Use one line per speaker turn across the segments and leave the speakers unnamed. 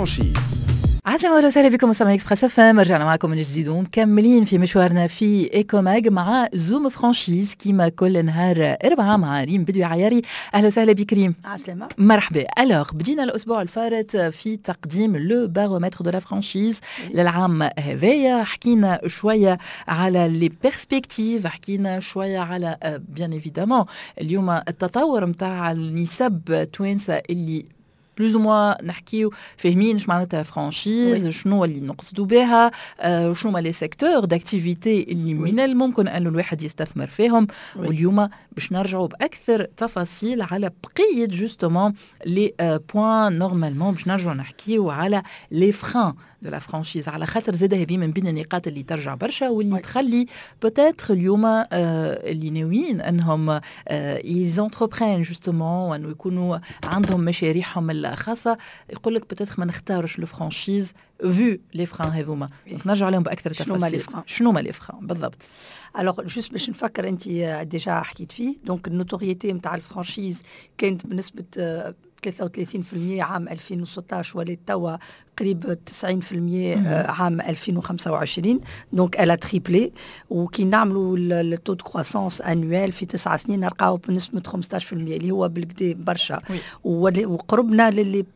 فرانشيز.
عسلامة وسهلا بكم مستمعي اكسبريس اف ام. رجعنا معكم من جديد ومكملين في مشوارنا في ايكوماج مع زوم فرانشيز كيما كل نهار 4 مع ريم بدوي عياري. اهلا وسهلا بك ريم.
عسلامة.
مرحبا. الوغ بدينا الاسبوع الفارط في تقديم لو بارومتر دو لا فرانشيز للعام هذايا. حكينا شويه على لي بيرسبكتيف، حكينا شويه على بيان ايفيدامون اليوم التطور نتاع النسب توانسه اللي بلوز موا نحكيو فاهمين اش معناتها فرانشيز، شنو اللي نقصدوا بها، شنو لي سيكتور داكتيفيتي اللي من الممكن انه الواحد يستثمر فيهم. واليوم باش نرجعوا باكثر تفاصيل على بقيه جوستومون لي بوين. نورمالمون باش نرجعوا نحكيو على لي فران دو لا فرانشيز، على خاطر زاد هذه من بين النقاط اللي ترجع برشا واللي تخلي بوتيتر اليوم اللي ناويين انهم يزونتربرين جوستومون وانه يكونوا عندهم مشاريعهم الخاصه، يقول لك بوتيتر ما نختارش لو فرانشيز فيو لي فران هذوما. نرجع عليهم باكثر تفاصيل. شنو ما لي فران بالضبط؟
الوغ جوست باش نفكر، انت ديجا حكيت فيه. دونك النوتوريتي نتاع الفرانشيز كانت بنسبه 33% عام 2016 ولات توا قريب 90% عام 2025. دونك elle a triplé. وكي نعملوا التو دو كرواسونس انويل في 9 سنين نلقاو بنسبه 15% اللي هو بالكدا برشا. وقربنا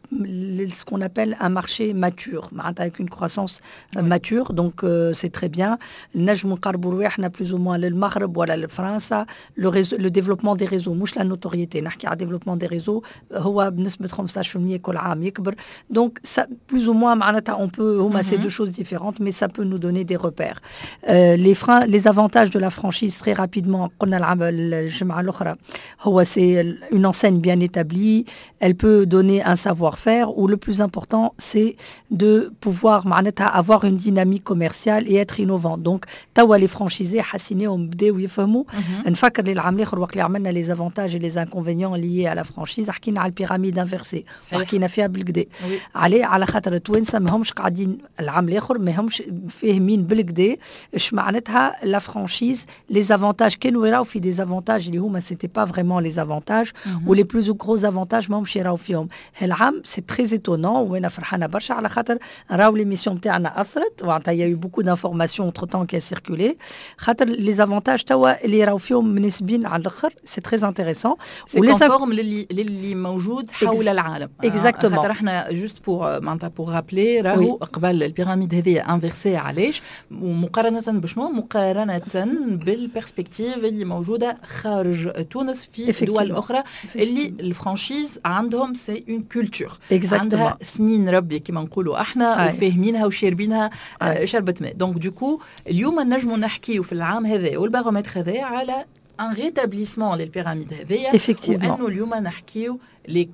سكون ابل ان مارشي ماتور معناتها اون كرواسونس ماتور. دونك سي تري بيان. نجموا نقربوا رواحنا بلوز او موان للمغرب ولا لفرنسا. لو ديفلوبمون دي ريزو مش لا نوتوريتي، نحكي على ديفلوبمون دي ريزو هو بنسبه 15% كل عام يكبر. دونك plus ou moins معناتها on peut هما c'est deux choses différentes mais ça peut nous donner des repères. Les freins, les avantages de la franchise très rapidement. قلنا الجمعة الأخرى هو c'est une enseigne bien établie, elle peut donner un savoir-faire ou le plus important c'est de pouvoir معناتها avoir une dynamique commerciale et être innovant. Donc توا les franchisés حسيناهم بداو يفهموا. نفكر للعام الآخر وقت اللي عملنا les avantages et les inconvénients liés à la franchise حكينا على البيراميد انفيرسي وحكينا فيها بالكدا على خاطر التوانسه ما همش قاعدين العام الاخر ما همش فاهمين بالكدا اش معناتها لا فرانشيز. لي زافونتاج كانوا يراو في دي زافونتاج اللي هما سيتي با فريمون لي زافونتاج ولي بلوز غرو زافونتاج ما همش يراو فيهم. هالعام سي تري ايتونون وانا فرحانه برشا على خاطر راو ليميسيون تاعنا اثرت وعنتها يا بوكو دانفورماسيون اونتر طون كي سيركولي خاطر لي زافونتاج توا اللي راو فيهم منسبين على الاخر. سي تري انتريسون
ولي كونفورم للي موجود حول العالم.
اكزاكتومون.
خاطر احنا جوست بور معناتها بور رابلي راهو قبل البيراميد هذه انفيرسي علاش ومقارنه بشنو؟ مقارنه بالبرسبكتيف اللي موجوده خارج تونس في دول اخرى اللي الفرانشيز عندهم سي اون كولتور عندها سنين ربي كما نقولوا احنا وفاهمينها وشاربينها شربت ماء. دونك دوكو اليوم نجموا نحكيو في العام هذا والبارومتر هذا على un rétablissement les pyramides هذيا. وأنه اليوم نحكيو les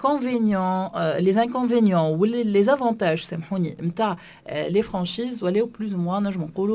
inconvénients ou les avantages سامحوني نتاع les franchises ولاو plus ou moins نجم نقولوا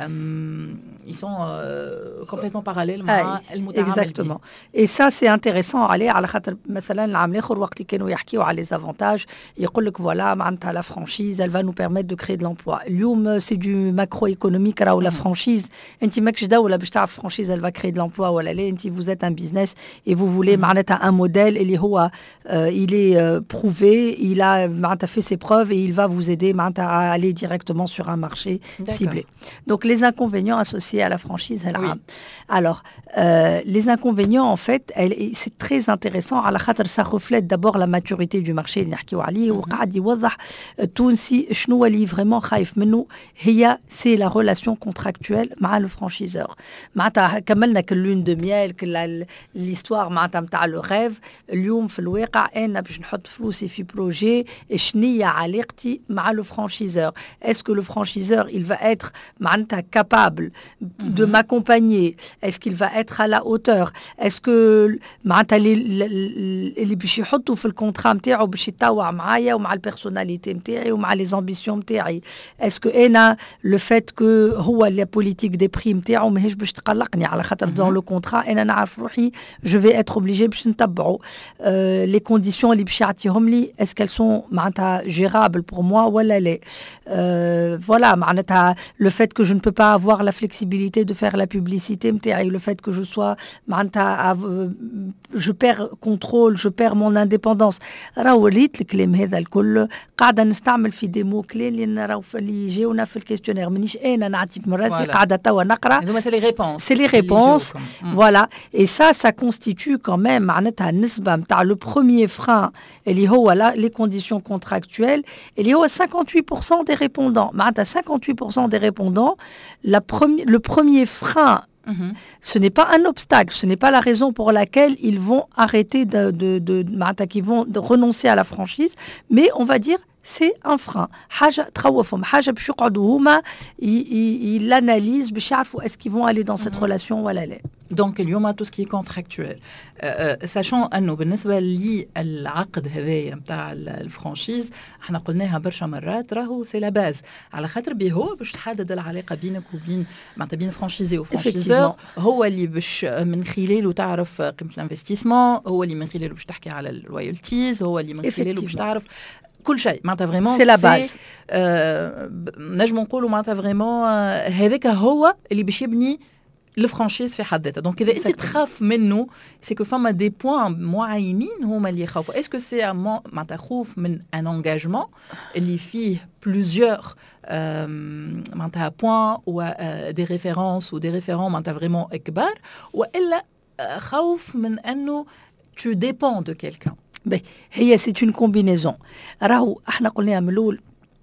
ils sont complètement parallèles مع المتعامل.
Exactement. Et ça c'est intéressant على خاطر مثلا العام الاخر وقت اللي كانوا يحكيوا على les avantages يقول لك فوالا معناتها la franchise elle va nous permettre de créer de l'emploi. اليوم c'est du macroéconomique راهو la franchise انت ماكش دوله باش تعرف franchise elle va créer de l'emploi ولا لا. انت vous êtes un business et vous voulez معناتها un modèle اللي هو il est prouvé, il a fait ses preuves et il va vous aider à aller directement sur un marché ciblé. Donc les inconvénients associés à la franchise, alors les inconvénients en fait, c'est très intéressant على خاطر ça reflète d'abord la maturité du marché اللي نحكيو عليه وقاعد يوضح التونسي شنو اللي فريمون خايف منه. هي c'est la relation contractuelle مع le franchiseur. معناتها كملنا كلون دو ميال كل l'histoire معناتها نتاع لو ريف. اليوم في الواقع انا باش نحط فلوسي في بروجي شنية علاقتي مع لو فرانشيزور. est-ce que le franchiseur il va être معناتها capable de m'accompagner, est-ce qu'il va être à la hauteur, est-ce que معناتها اللي باش يحطوا في الكونترا نتاعو باش يتطوع معايا ومع البيرسوناليتي نتاعي ومع لي زامبيسيون نتاعي. est-ce que انا لو فات كو هو لا بوليتيك دي بري نتاعو ماهيش باش تقلقني على خاطر دون لو كونترا انا نعرف روحي جو في اتر اوبليجي باش نتبعو. لي conditions اللي باش يعطيهم لي est-ce qu'elles sont معناتها gérables pour moi ولا لا. Voilà, معناتها le fait que je ne peux pas avoir la flexibilité de faire la publicité نتاعي, le fait que je sois معناتها je perds contrôle, je perds mon indépendance. راهو وريت الكلام هذا الكل قاعده نستعمل في دي مو كلي اللي راهو اللي يجيونا في الكيستيونير, مانيش انا نعطي في راسي قاعده توا نقرا.
C'est les réponses.
Voilà, et ça constitue quand même معناتها النسبه نتاع le premier frein اللي هو les conditions contractuelles اللي هو 58% des répondants. معناتها 58% des répondants, le premier frein, ce n'est pas un obstacle, ce n'est pas la raison pour laquelle ils vont arrêter qu'ils vont renoncer à la franchise, mais on va dire c'est un frein. حاجة تخوفهم, حاجة باش يقعدوا هما l'analyse باش يعرفوا est-ce qu'ils vont aller dans cette relation ولا لا.
Donc اليوم tout ce qui est contractuel, sachant أنه بالنسبة للعقد هذايا متاع الفرانشيز احنا قلناها برشا مرات راهو سي لا باز, على خاطر به هو باش تحدد العلاقة بينك وبين معناتها بين فرانشيزي وفرانشيزور, هو اللي باش من خلاله تعرف قيمة الانفستيسمون, هو اللي من خلاله باش تحكي على الرويالتيز, هو اللي من خلاله باش تعرف كل شيء. معناتها فريمون
سي لا باز,
نجم نقولوا معناتها فريمون هذاك هو اللي باش يبني الفرانشيز في حد ذاتها. دونك اذا انت تخاف منه سي كو فما دي بوين معينين هما اللي يخافوا. اسكو سي معناتها خوف من ان انجاجمون اللي فيه بلوزيور معناتها بوين و دي ريفيرونس و دي ريفيرون معناتها فريمون كبار, والا خوف من انه tu dépends de quelqu'un.
هي c'est une combinaison. راهو احنا قلنا من الاول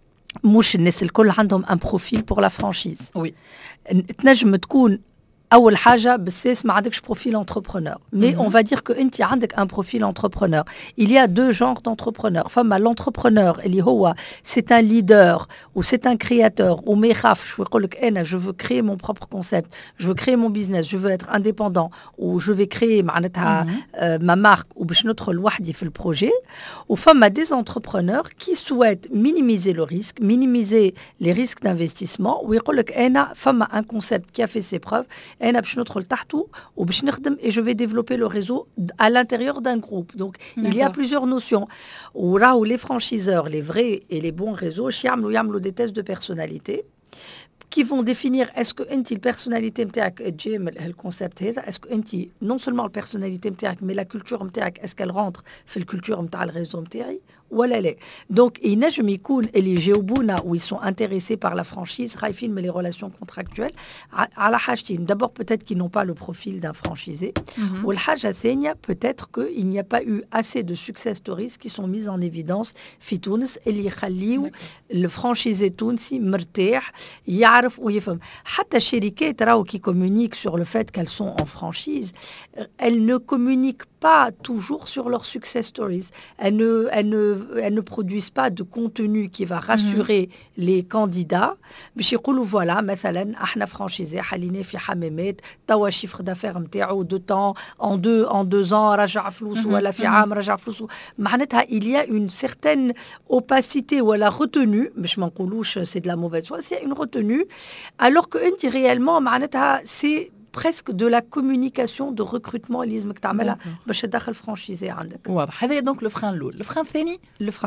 مش الناس الكل عندهم ان بروفيل بور لا فرانشيز.
وي
تنجم تكون اول حاجه بالسيس ما عندكش بروفيل انتربرونور, مي اون فا دير كو انت عندك ان بروفيل انتربرونور. il y a deux genres d'entrepreneurs. فما l'entrepreneur اللي هو c'est un leader ou c'est un créateur وما يخافش ويقول لك انا je veux créer mon propre concept, je veux créer mon business, je veux être indépendant ou je vais créer معناتها ma marque وباش ندخل وحدي في البروجي. وفما des entrepreneurs qui souhaitent minimiser le risque, minimiser les risques d'investissement ويقول لك انا فما un concept qui a fait ses preuves, أنا باش ندخل تحته وباش نخدم et je vais développer le réseau à l'intérieur d'un groupe. Donc il y a plusieurs notions. وراهو les franchiseurs, les vrais et les bons réseaux يعملوا des tests de personnalité qui vont définir est-ce que انت البيرسوناليتي نتاعك تجي من الكونسيبت هذا, est-ce que انت non seulement البيرسوناليتي نتاعك mais la culture نتاعك est-ce qu'elle rentre في الكولتور نتاع الريزو نتاعي ولا لا. دونك ينجم يكون اللي يجاوبونا و ils sont intéressés par la franchise خايفين من les relations contractuelles على حاجتين. d'abord peut-être qu'ils n'ont pas le profil d'un franchisé, والحاجة الثانية peut-être qu'il n'y a pas eu assez de success stories qui sont mises en évidence في تونس اللي يخليو الفرانشيزي التونسي مرتاح يعرف ويفهم. حتى الشركات راهو qui communiquent sur le fait qu'elles sont en franchise, elles ne communiquent pas toujours sur leurs success stories. Elles ne produisent pas de contenu qui va rassurer les candidats. باش يقولوا voilà مثلا احنا فرانشيزي حلينا في حمامات توا شيفر دافير نتاعو دو طون en deux ans رجع فلوسه ولا في عام رجع فلوسه. معناتها il y a une certaine opacité ولا retenue, باش ما نقولوش c'est de la mauvaise foi, c'est une retenue, alors que انت réellement معناتها c'est presque de la communication de recrutement اللي لازمك تعملها باش تدخل فرانشيزي عندك.
واضح. هذا دونك لو فران الاول. الفران الثاني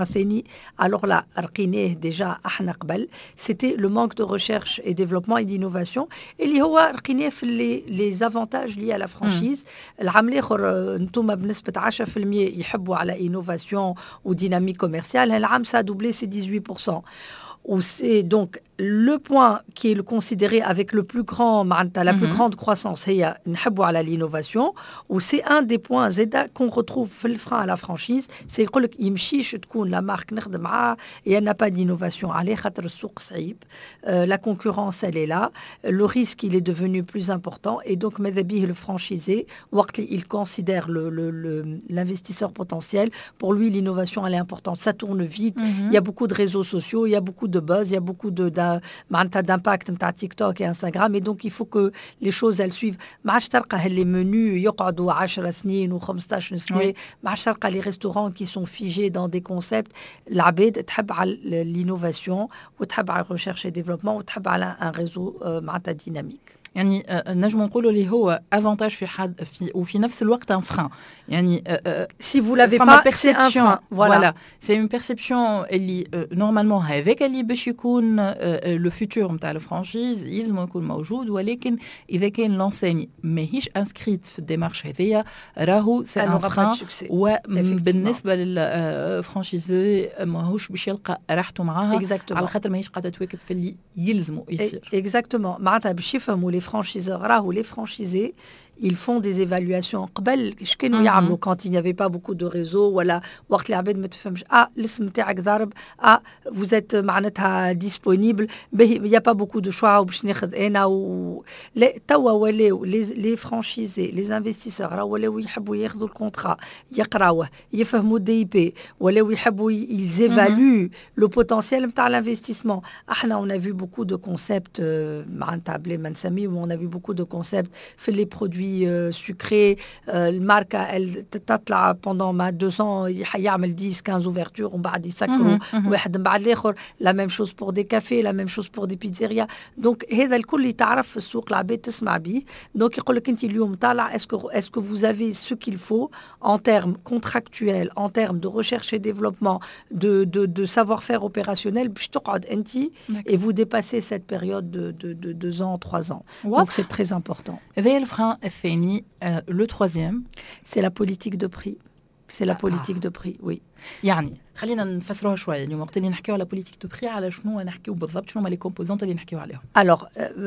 alors là رقيناه déjà احنا قبل, c'était le manque de recherche et développement et d'innovation اللي هو رقيناه في les avantages liés à la franchise. العام الاخر انتم بنسبه 10% يحبوا على innovation ou dynamique commerciale, العام ça a doublé, c'est 18%. Où c'est donc le point qui est le considéré avec le plus grand, la plus grande croissance, c'est l'innovation, où c'est un des points qu'on retrouve le frein à la franchise, c'est que la marque il n'y a pas d'innovation, la concurrence elle est là, le risque il est devenu plus important, et donc le franchisé, il considère l'investisseur potentiel, pour lui l'innovation elle est importante, ça tourne vite, il y a beaucoup de réseaux sociaux, il y a beaucoup de buzz, il y a beaucoup d'impact de TikTok et Instagram, et donc il faut que les choses elles suivent. ما عادش تلقى les menus يقعدوا 10 سنين و 15 سنة, ما عادش تلقى les restaurants qui sont figés dans des concepts. العباد تحب على l'innovation وتحب على recherche et développement وتحب على un réseau معناتها dynamique.
يعني نجم نقولوا اللي هو avantage في وفي نفس الوقت un frein. يعني
si vous l'avez pas, c'est un frein.
Voilà. C'est une perception اللي normalement هذاك اللي باش يكون le futur نتاع الفرانشيز يلزم يكون موجود ولكن إذا كان لونسيني ماهيش انسكريت في الديمارش هذيا راهو سي ان فران وبالنسبة للفرانشيزي ماهوش باش يلقى راحته معاها على خاطر ماهيش قاعدة تواكب في اللي يلزموا يصير.
Exactement. معناتها باش يفهموا les franchiseurs راهو les franchisés ils font des évaluations قبل اش كانوا يعملوا quand il n'y avait pas beaucoup de réseaux ولا وقت العباد ما تفهمش الاسم نتاعك ضارب vous êtes معناتها disponible il y a pas beaucoup de choix باش ناخذ انا لا توا ولاو les franchisés les investisseurs راهو ولاو يحبوا ياخذوا الكونترا يقراوه يفهموا دي بي ولاو يحبوا ils évaluent le potentiel نتاع l'investissement. احنا on a vu beaucoup de concepts معناتها بلا ما نسميو on a vu beaucoup de concepts في les produits sucré, الماركة elle تطلع pendant 2 ans يعمل 10-15 ouvertures ومن بعد يسكروا واحد من بعد الآخر. la même chose pour des cafés, la même chose pour des pizzerias. donc هذا الكل يتعرف في السوق العباد تسمع بيه. donc يقول لك أنت اليوم طالع est-ce que vous avez ce qu'il faut en termes contractuels, en termes de recherche et développement, de savoir-faire opérationnel باش تقعد أنت et vous dépassez cette période de 2 ans, 3 ans. donc c'est très important.
هذا الفران الثاني. le troisième
c'est la politique de prix. c'est la politique de prix, oui.
يعني خلينا نفسروها شويه. اليوم وقت اللي نحكيو على بوليتيك دو بري على شنو نحكيو بالضبط شنو هما لي كومبوزونت اللي نحكيو عليهم.
alors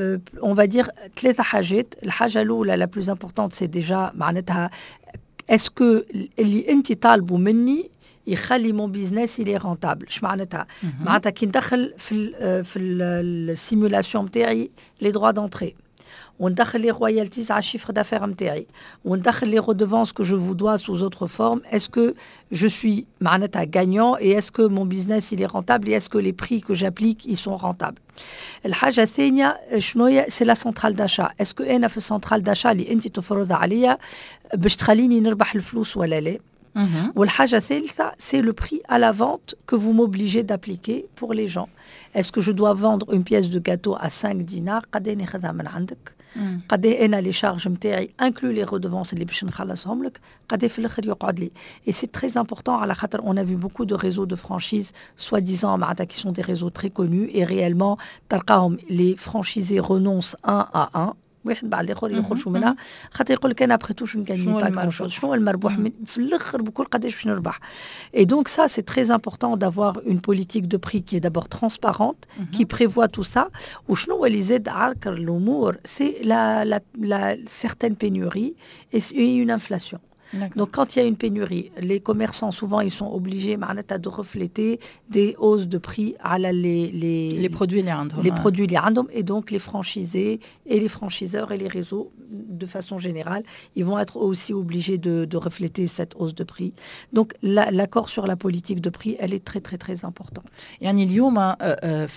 on va dire 3 حاجات. الحاجه الاولى la plus importante c'est déjà معناتها est-ce que اللي انت طالبه مني يخلي مون بيزنس يلي رونتابل. اش معناتها؟ معناتها كي ندخل في السيمولاسيون نتاعي لي دروا دونتري وندخل لي رويالتيز على الشيفر دافير نتاعي وندخل لي ريدوفانس que je vous dois sous autre forme, est-ce que je suis معناتها gagnant et est-ce que mon business il est rentable et est-ce que les prix que j'applique ils sont rentables. الحاجة الثانية شنو هي؟ c'est la centrale d'achat. est-ce que أنا في السنترال داشا اللي أنت تفرض عليا باش تخليني نربح الفلوس ولا لا؟ والحاجة الثالثة c'est le prix à la vente que vous m'obligez d'appliquer pour les gens. est-ce que je dois vendre une pièce de gâteau à 5 dinars قداش ناخذها من عندك؟ قداش انا لي شارج نتاعي انكلو لي ريدوفونس اللي باش نخلصهم لك قداش في الاخر يقعد لي. et c'est très important على خاطر on a vu beaucoup de réseaux de franchise soi-disant معناتها qui sont des réseaux très connus et réellement تلقاهم les franchisés renoncent 1 à 1 واحد بعد الاخر يخرجوا منها خاطر يقول لك انا ابخي شنو نكني با شنو المربوح في الاخر بكل قداش باش نربح. et donc ça c'est très important d'avoir une politique de prix qui est d'abord transparente qui prévoit tout ça. وشنو اللي زاد عاكر الامور c'est la certaine pénurie et une inflation. Donc, quand il y a une pénurie, les commerçants, souvent, ils sont obligés de refléter des hausses de prix à les produits les random. Et donc, les franchisés et les franchiseurs et les réseaux, de façon générale, ils vont être aussi obligés de refléter cette hausse de prix. Donc, l'accord sur la politique de prix, elle est très, très, très importante.
يعني اليوم في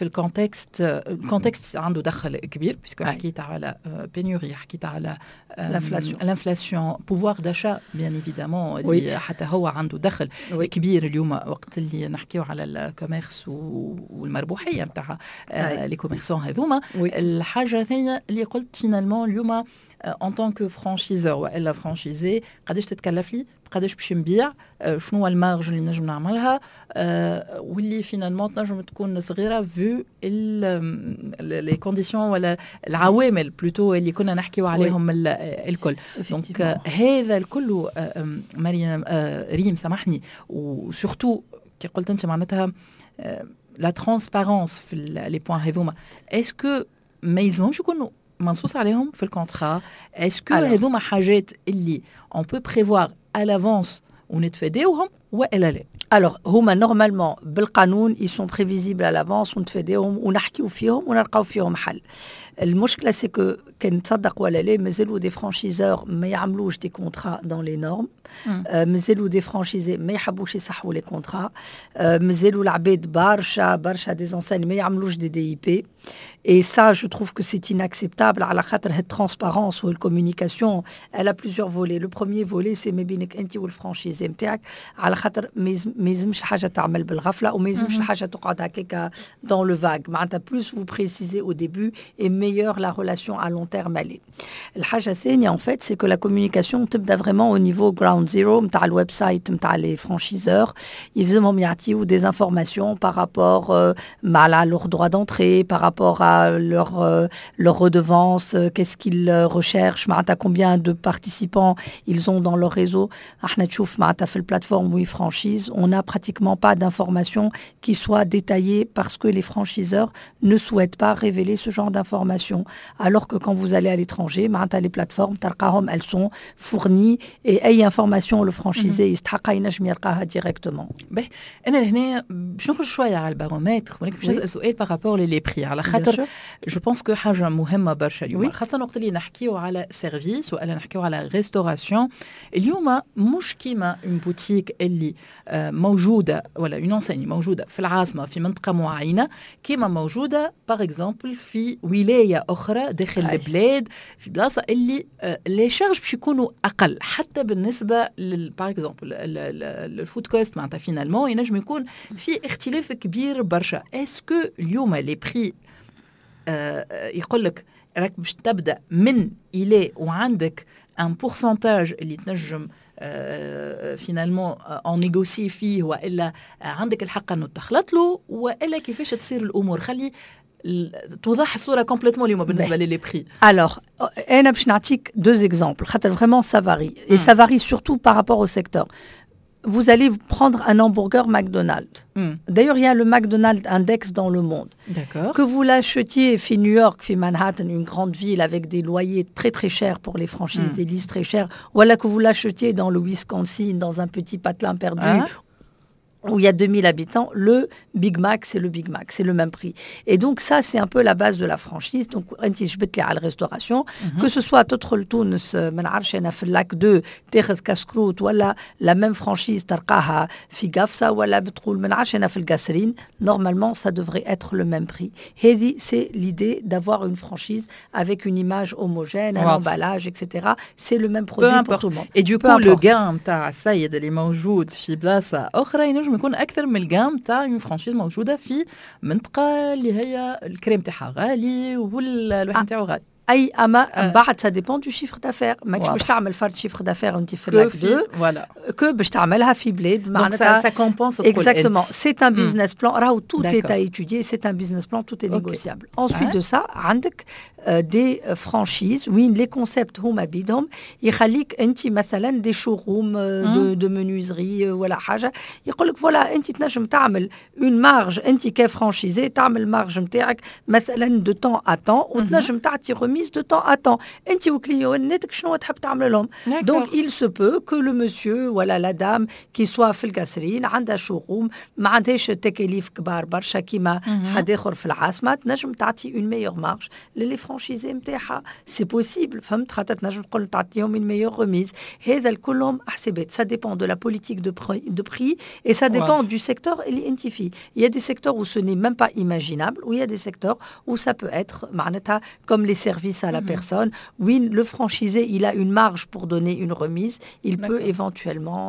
الكونتكست عنده دخل كبير puisque حكيت على pénurie حكيت على l'inflation pouvoir d'achat bien évidemment اللي حتى هو عنده دخل كبير اليوم وقت اللي نحكيو على الكوميرس والمربوحيه نتاع لي كوميرسون هذوما. الحاجه الثانيه اللي قلت فينالمون اليوم en tant que franchiseur والا فرانشيزي قداش تتكلف لي قداش باش نبيع شنو هو المارج اللي نجم نعملها واللي فينالمون تنجم تكون صغيره فيو لي كونديسيون ولا العوامل بلوتو اللي كنا نحكيو عليهم الكل. دونك هذا الكل مريم ريم سامحني وسورتو كي قلت انت معناتها لا ترانسبارونس في لي بوين هذوما اسكو ما يلزمهمش يكونوا منصوص عليهم في الكونترا؟ اسكو هذوما حاجات اللي on peut prévoir à l'avance ونتفاداوهم والا لا؟
alors هما نورمالمون بالقانون ils sont prévisibles à l'avance ونتفاداوهم ونحكيو فيهم ونلقاو فيهم حل. المشكله سي كو كان تصدق ولا لا مازالوا دي فرانشيزور ما يعملوش دي كونترا دون لي نورم. مازالوا دي فرانشيزي ما يحبوش يصحوا لي كونترا. مازالوا العباد برشا دي زونسين ما يعملوش دي دي بي. et ça je trouve que c'est inacceptable على خاطر هاد الترانسبارونس والكومونيكاسيون elle a plusieurs volets. le premier volet c'est ما بينك انت والفرانشيزي نتاعك على خاطر ما يلزمش الحاجه تعمل بالغفله وما يلزمش الحاجه تقعد هكاك dans le vague. معناتها plus vous précisez au début et meilleure la relation à long terme elle est. الحاجه الثانيه en fait c'est que la communication تبدا vraiment au niveau ground zero نتاع الويب سايت نتاع les franchiseurs. يلزمهم يعطيو des informations par rapport à leur droit d'entrée, par rapport à leur redevance, qu'est-ce qu'ils recherchent, معناتها combien de participants ils ont dans leur réseau. احنا تشوف معناتها في البلاتفورم وي franchise, on n'a pratiquement pas d'informations qui soient détaillées parce que les franchiseurs ne souhaitent pas révéler ce genre d'informations. Alors que quand vous allez à l'étranger, les plateformes, elles sont fournies et أي information le franchisé يستحقها ينجم يلقاها directement.
أنا هنا باش نخرج شوية على البارومتر ولكن باش نسأل سؤال بارابور لي بري على خاطر جو بونس كو حاجة مهمة برشا اليوم خاصة وقت اللي نحكيو على سيرفيس ولا نحكيو على ريستوراسيون اليوم مش كيما اون بوتيك اللي موجودة ولا اون انسيني موجودة في العاصمة في منطقة معينة كيما موجودة باغ اكزومبل في ولاية أخرى داخل البلاد في بلاصة اللي لي شارج باش يكونوا أقل حتى بالنسبة باغ اكزومبل الفود كوست معناتها فينالمون ينجم يكون في اختلاف كبير برشا. اسكو اليوم لي بري يقول لك راك باش تبدا من إلى وعندك ان بورسنتاج اللي تنجم فينالمون اون نيغوسي فيه والا عندك الحق انه تخلط له والا كيفاش تصير الامور خلي توضح الصوره كومبليتمون اليوم بالنسبه لي بري.
Alors انا باش نعطيك deux exemples خاطر vraiment ça varie et ça varie surtout par rapport au secteur. Vous allez prendre un hamburger McDonald's. D'ailleurs, il y a le McDonald's Index dans le monde.
D'accord.
Que vous l'achetiez fait New York, fait Manhattan, une grande ville avec des loyers très très chers pour les franchises, des listes très chères, ou alors que vous l'achetiez dans le Wisconsin, dans un petit patelin perdu, où il y a 2000 habitants, le Big Mac, c'est le Big Mac, c'est le même prix. Et donc ça, c'est un peu la base de la franchise. Donc, à la restauration, que ce soit Totrol Tunis, Menarchena, Lac 2, Terre Kaskrut, voilà, la même franchise, Tarkaha, Figafsa, voilà, Betroul, Menarchena, Gasserine, normalement, ça devrait être le même prix. Hedi, c'est l'idée d'avoir une franchise avec une image homogène, un emballage, etc. C'est le même produit pour tout le monde.
Et du coup, le gain, t'as ça, il y a des manjoutes, Fiblasa, Ochra, يكون أكثر من الجام تاع une franchise موجودة في منطقة اللي هي الكريم تاعها غالي والواحد تاعو غالي.
أي أما بعد ça dépend du chiffre d'affaires. ماكش باش تعمل فرد chiffre d'affaires أنت في لاك 2 que باش تعملها في بلاد
معناتها ça compense.
Exactement. C'est un business plan. راهو tout est à étudier. C'est un business plan, tout est négociable. Ensuite de ça, عندك des franchises وين les concepts هما بيدهم يخليك أنت مثلا des showrooms de menuiserie ولا حاجة يقول لك فوالا أنت تنجم تعمل une marge أنت كفرانشيزي تعمل marge نتاعك مثلا de temps à temps وتنجم تعطي remise de temps à temps. أنت وكليوناتك شنو تحب تعمل لهم. Donc il se peut que le monsieur ولا la dame qui soit في القصرين عندها showroom ما عندهاش تكاليف كبار برشا كيما حد آخر في العاصمة تنجم تعطي une meilleure marge للي فرانشيزي نتاعها. C'est possible. فهمت خاطر تنجم تقول تعطيهم une meilleure remise. هذا الكلهم حسابات. Ça dépend de la politique de prix et ça dépend du secteur اللي أنت فيه. Il y a des secteurs où ce n'est même pas imaginable, où il y a des secteurs où ça peut être معناتها comme les services à la personne. Oui, le franchisé, il a une marge pour donner une remise. Il peut éventuellement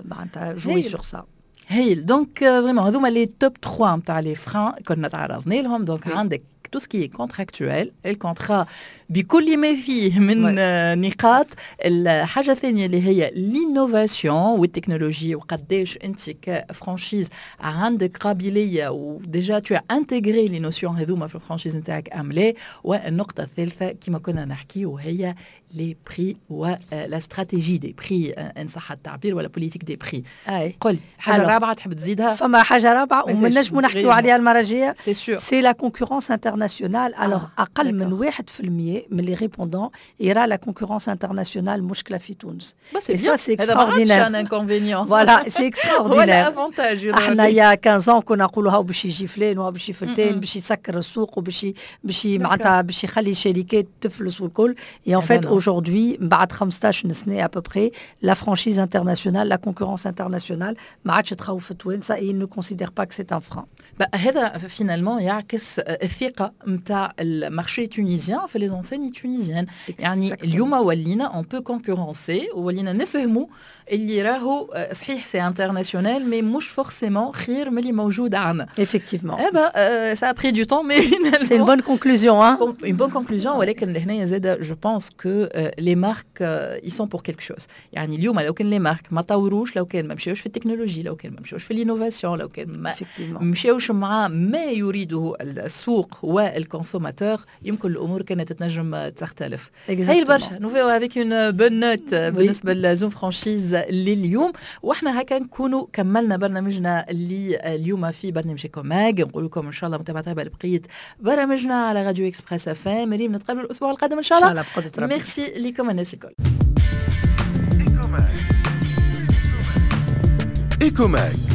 jouer sur ça.
هايل. دونك فريمون هذوما لي توب 3 نتاع لي فران كنا تعرضنا لهم. دونك عندك tout ce qui est contractuel الكونترا بكل ما فيه من نقاط. الحاجة الثانية اللي هي l'innovation والتكنولوجيا وقداش أنت كفرانشيز عندك قابلية وديجا tu as intégré les notions هذوما في الفرانشيز نتاعك أم لا. والنقطة الثالثة كما كنا نحكي وهي les prix ولا stratégie des prix إن صح التعبير ولا politique des prix. قل حاجة رابعة تحب تزيدها؟
فما حاجة رابعة وما نجمو نحكيو عليها المرة الجاية.
C'est
la concurrence internationale. Alors أقل من 1% من les répondants ira la concurrence internationale مشكلة في تونس.
Et ça c'est extraordinaire. Un inconvénient.
Voilà, c'est extraordinaire.
avantage.
احنا يا 15 ans كنا نقولوا هاو باش يجي فلان وهاو باش فلتان باش يسكر السوق وباش معناتها باش يخلي الشركات تفلس والكل. Et en fait aujourd'hui بعد 15 سنة à peu près la franchise internationale, la concurrence internationale ما عادش تخوف توانسة et ils ne considèrent pas que c'est un frein.
هذا finalement يعكس الثقة نتاع المارشي تونيزيان في les enseignes tunisiennes. يعني اليوم ولينا on peut concurrencer ولينا نفهموا اللي راهو صحيح سي انترناسيونال مي مش فورسيمون خير من اللي موجود عندنا.
Effectivement.
Ça a pris du temps mais finalement
C'est une bonne conclusion hein.
Une bonne conclusion ولكن لهنا زاد je pense que les marques ils sont pour quelque chose. يعني اليوم لو كان les marques ما طوروش لو كان ما مشاوش في التكنولوجيا لو كان ما مشاوش في الانوفاسيون لو كان ما مشاوش مع ما يريده السوق والكونسوماتور يمكن الامور كانت تنجم تختلف. هاي برشا نوفيو avec une bonne note بالنسبه لزون فرانشيز لليوم واحنا هكا نكونوا كملنا برنامجنا اللي اليوم في برنامج كوماج نقول لكم ان شاء الله متابعه بقيه برامجنا على راديو اكسبريس اف ام. مريم نتقابلوا الاسبوع القادم ان شاء الله. ميرسي لكم الناس الكل.
إيكوماج